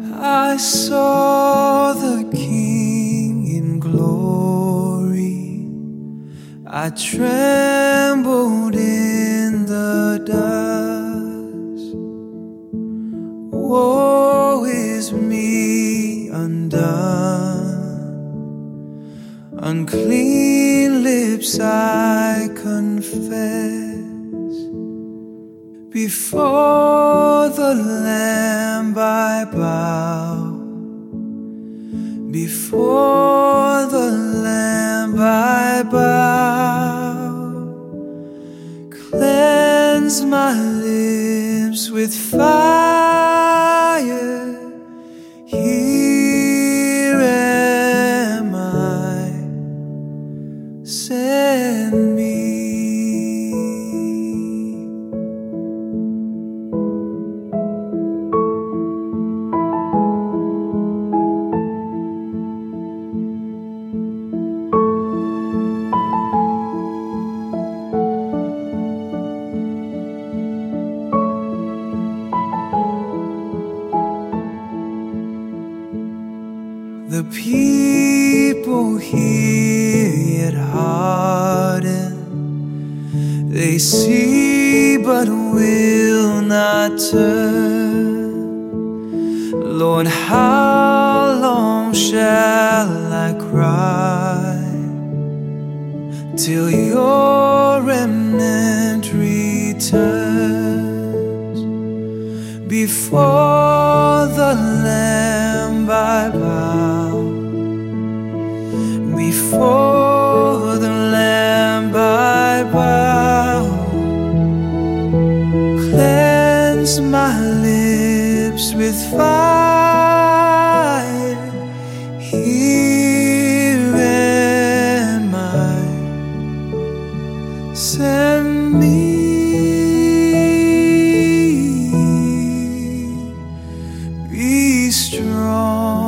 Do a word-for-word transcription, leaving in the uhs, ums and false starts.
I saw the King in glory. I trembled in the dust. Woe is me undone. Unclean lips I confess. Before the Lamb I bow. Before the Lamb I bow. Cleanse my lips with fire. Here am I. Send me. The people hear yet harden. They see but will not turn. Lord, how long shall I cry till your remnant returns? Before the Lamb I bow. Before the Lamb I bow. Cleanse my lips with fire. Here am I. Send me. Be strong.